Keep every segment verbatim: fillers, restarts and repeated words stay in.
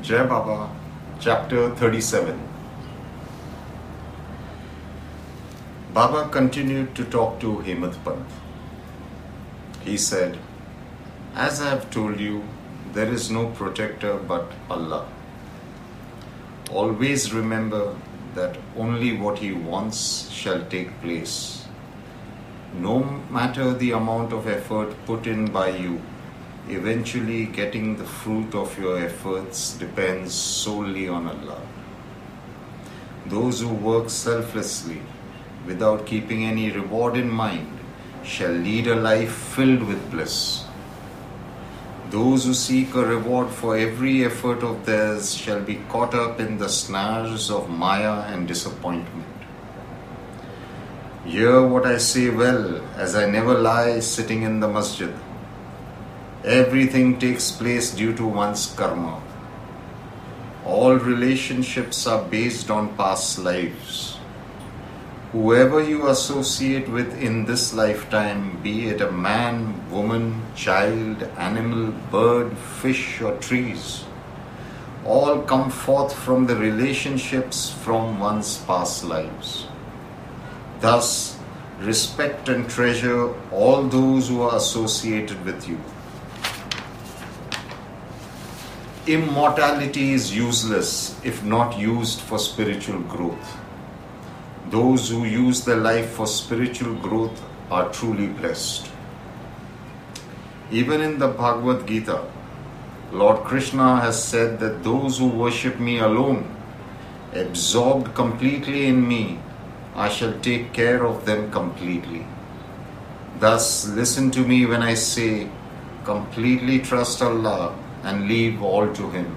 Jai Baba, Chapter thirty-seven. Baba continued to talk to Hemant Pant. He said, "As I have told you, there is no protector but Allah. Always remember that only what He wants shall take place. No matter the amount of effort put in by you, eventually getting the fruit of your efforts depends solely on Allah. Those who work selflessly, without keeping any reward in mind, shall lead a life filled with bliss. Those who seek a reward for every effort of theirs shall be caught up in the snares of Maya and disappointment. Hear what I say well, as I never lie sitting in the masjid. Everything takes place due to one's karma. All relationships are based on past lives. Whoever you associate with in this lifetime, be it a man, woman, child, animal, bird, fish, or trees, all come forth from the relationships from one's past lives. Thus, respect and treasure all those who are associated with you. Immortality is useless if not used for spiritual growth. Those who use their life for spiritual growth are truly blessed. Even in the Bhagavad Gita, Lord Krishna has said that those who worship me alone, absorbed completely in me, I shall take care of them completely. Thus, listen to me when I say, completely trust Allah and leave all to Him.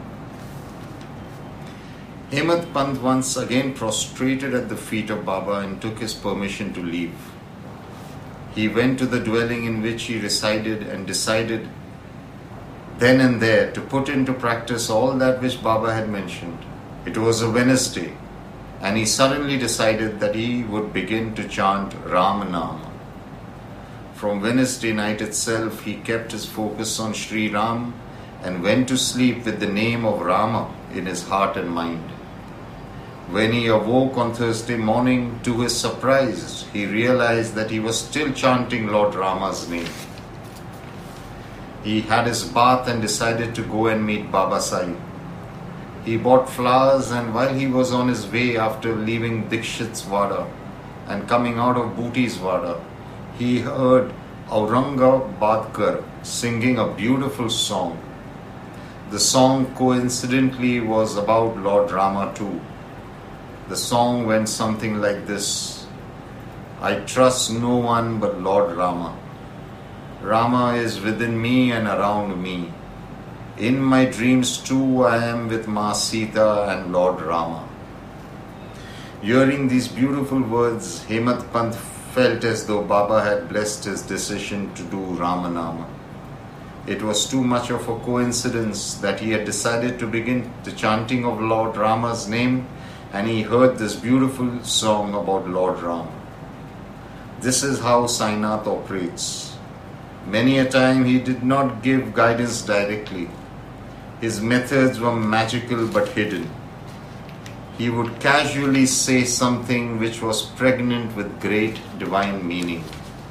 Hemant Pant once again prostrated at the feet of Baba and took his permission to leave. He went to the dwelling in which he resided and decided then and there to put into practice all that which Baba had mentioned. It was a Wednesday, and he suddenly decided that he would begin to chant Ramanama. From Wednesday night itself, he kept his focus on Sri Ram and went to sleep with the name of Rama in his heart and mind. When he awoke on Thursday morning, to his surprise, he realized that he was still chanting Lord Rama's name. He had his bath and decided to go and meet Baba Sai. He bought flowers, and while he was on his way after leaving Dikshit's Wada and coming out of Booty's Wada, he heard Aurangabadkar singing a beautiful song. The song coincidentally was about Lord Rama too. The song went something like this: I trust no one but Lord Rama. Rama is within me and around me. In my dreams too I am with Ma Sita and Lord Rama. Hearing these beautiful words, Hemant Pant felt as though Baba had blessed his decision to do Ramanama. It was too much of a coincidence that he had decided to begin the chanting of Lord Rama's name, and he heard this beautiful song about Lord Rama. This is how Sainath operates. Many a time he did not give guidance directly. His methods were magical but hidden. He would casually say something which was pregnant with great divine meaning.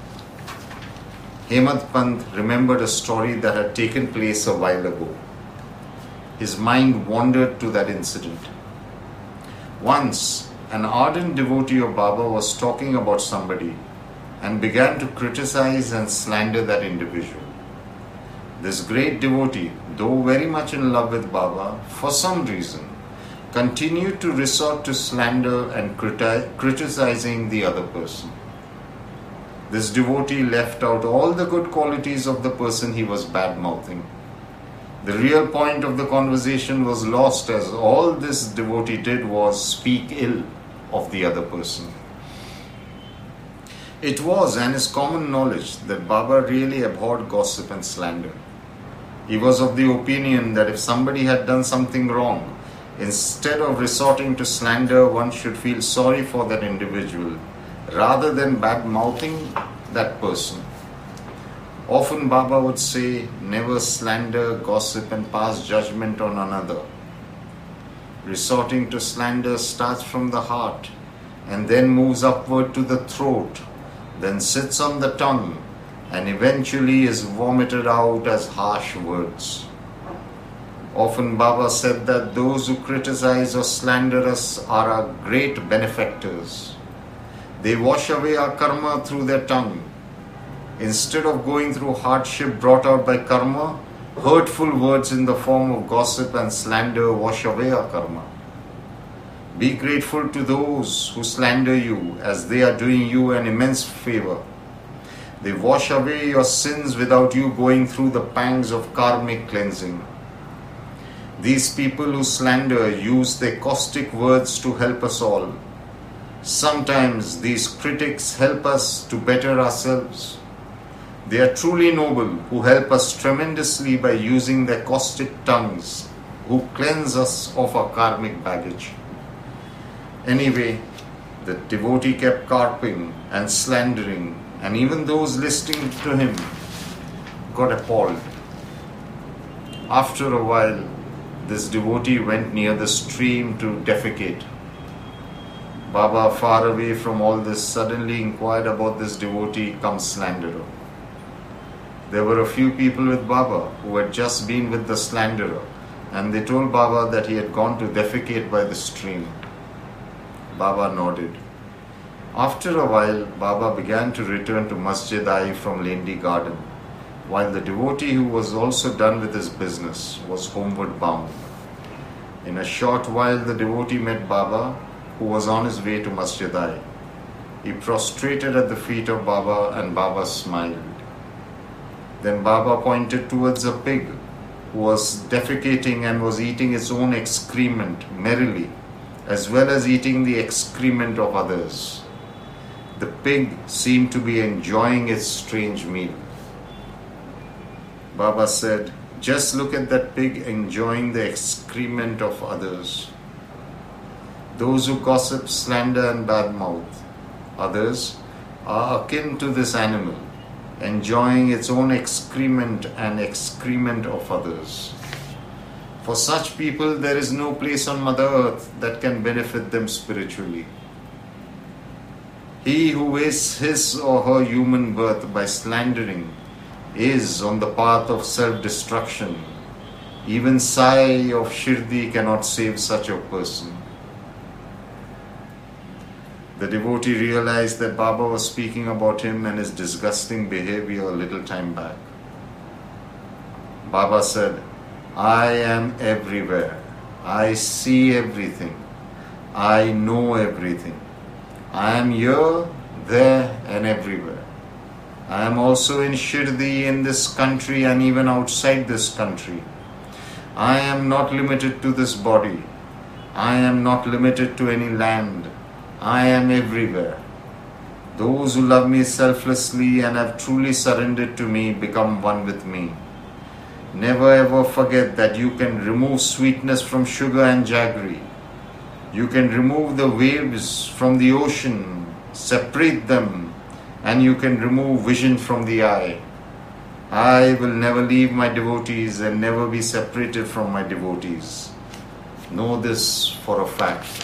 Hemant Pant remembered a story that had taken place a while ago. His mind wandered to that incident. Once, an ardent devotee of Baba was talking about somebody and began to criticize and slander that individual. This great devotee, though very much in love with Baba, for some reason, continued to resort to slander and criti- criticizing the other person. This devotee left out all the good qualities of the person he was bad-mouthing. The real point of the conversation was lost, as all this devotee did was speak ill of the other person. It was and is common knowledge that Baba really abhorred gossip and slander. He was of the opinion that if somebody had done something wrong, instead of resorting to slander, one should feel sorry for that individual rather than bad-mouthing that person. Often Baba would say, never slander, gossip and pass judgment on another. Resorting to slander starts from the heart and then moves upward to the throat, then sits on the tongue, and eventually is vomited out as harsh words. Often Baba said that those who criticize or slander us are our great benefactors. They wash away our karma through their tongue. Instead of going through hardship brought out by karma, hurtful words in the form of gossip and slander wash away our karma. Be grateful to those who slander you, as they are doing you an immense favor. They wash away your sins without you going through the pangs of karmic cleansing. These people who slander use their caustic words to help us all. Sometimes these critics help us to better ourselves. They are truly noble, who help us tremendously by using their caustic tongues, who cleanse us of our karmic baggage. Anyway, the devotee kept carping and slandering, and even those listening to him got appalled. After a while, this devotee went near the stream to defecate. Baba, far away from all this, suddenly inquired about this devotee come slanderer. There were a few people with Baba who had just been with the slanderer, and they told Baba that he had gone to defecate by the stream. Baba nodded. After a while, Baba began to return to Masjid-i from Lendi Garden, while the devotee, who was also done with his business, was homeward bound. In a short while, the devotee met Baba, who was on his way to Masjid-i. He prostrated at the feet of Baba, and Baba smiled. Then Baba pointed towards a pig who was defecating and was eating its own excrement merrily, as well as eating the excrement of others. The pig seemed to be enjoying its strange meal. Baba said, "Just look at that pig enjoying the excrement of others." Those who gossip, slander and badmouth others are akin to this animal, enjoying its own excrement and excrement of others. For such people, there is no place on Mother Earth that can benefit them spiritually. He who wastes his or her human birth by slandering is on the path of self-destruction. Even Sai of Shirdi cannot save such a person. The devotee realized that Baba was speaking about him and his disgusting behavior a little time back. Baba said, "I am everywhere. I see everything. I know everything. I am here, there and everywhere. I am also in Shirdi, in this country and even outside this country. I am not limited to this body. I am not limited to any land. I am everywhere. Those who love me selflessly and have truly surrendered to me become one with me. Never ever forget that you can remove sweetness from sugar and jaggery. You can remove the waves from the ocean, separate them, and you can remove vision from the eye. I will never leave my devotees and never be separated from my devotees. Know this for a fact."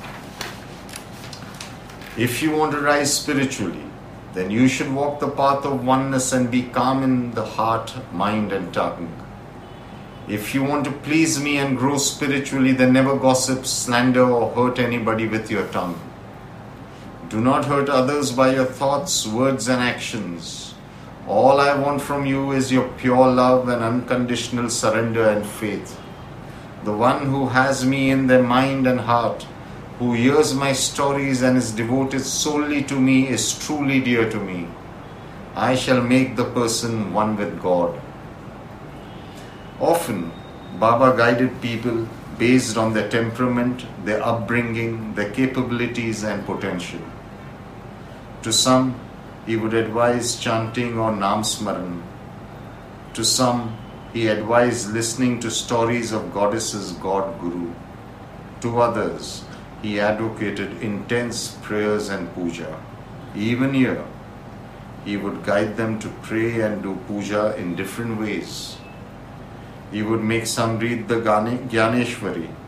If you want to rise spiritually, then you should walk the path of oneness and be calm in the heart, mind and tongue. If you want to please me and grow spiritually, then never gossip, slander or hurt anybody with your tongue. Do not hurt others by your thoughts, words and actions. All I want from you is your pure love and unconditional surrender and faith. The one who has me in their mind and heart, who hears my stories and is devoted solely to me, is truly dear to me. I shall make the person one with God. Often, Baba guided people based on their temperament, their upbringing, their capabilities and potential. To some, he would advise chanting or Nam Smaran. To some, he advised listening to stories of goddesses, God, Guru. To others, he advocated intense prayers and puja. Even here, he would guide them to pray and do puja in different ways. He would make some read the Gyaneshwari,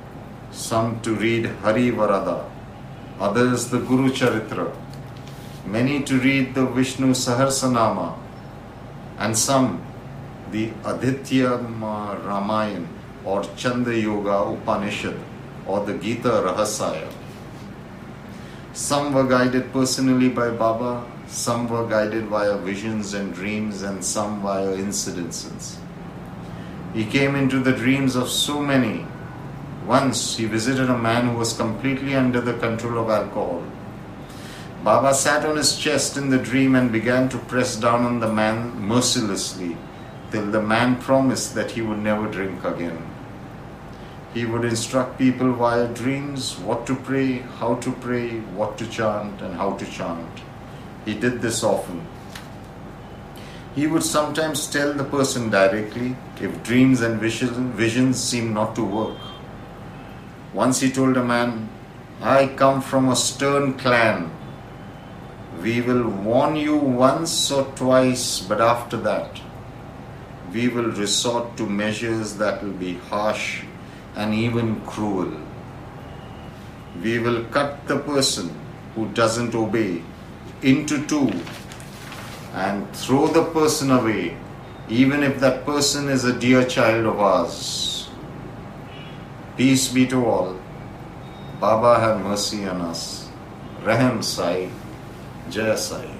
some to read Hari Varada, others the Guru Charitra, many to read the Vishnu Sahasranama, and some the Aditya Ramayan or Chanda Yoga Upanishad or the Gita Rahasaya. Some were guided personally by Baba, some were guided via visions and dreams, and some via incidences. He came into the dreams of so many. Once he visited a man who was completely under the control of alcohol. Baba sat on his chest in the dream and began to press down on the man mercilessly till the man promised that he would never drink again. He would instruct people via dreams what to pray, how to pray, what to chant, and how to chant. He did this often. He would sometimes tell the person directly if dreams and visions seemed not to work. Once he told a man, "I come from a stern clan. We will warn you once or twice, but after that, we will resort to measures that will be harsh and even cruel. We will cut the person who doesn't obey into two and throw the person away, even if that person is a dear child of ours." Peace be to all. Baba have mercy on us. Raham Sai. Jai Sai.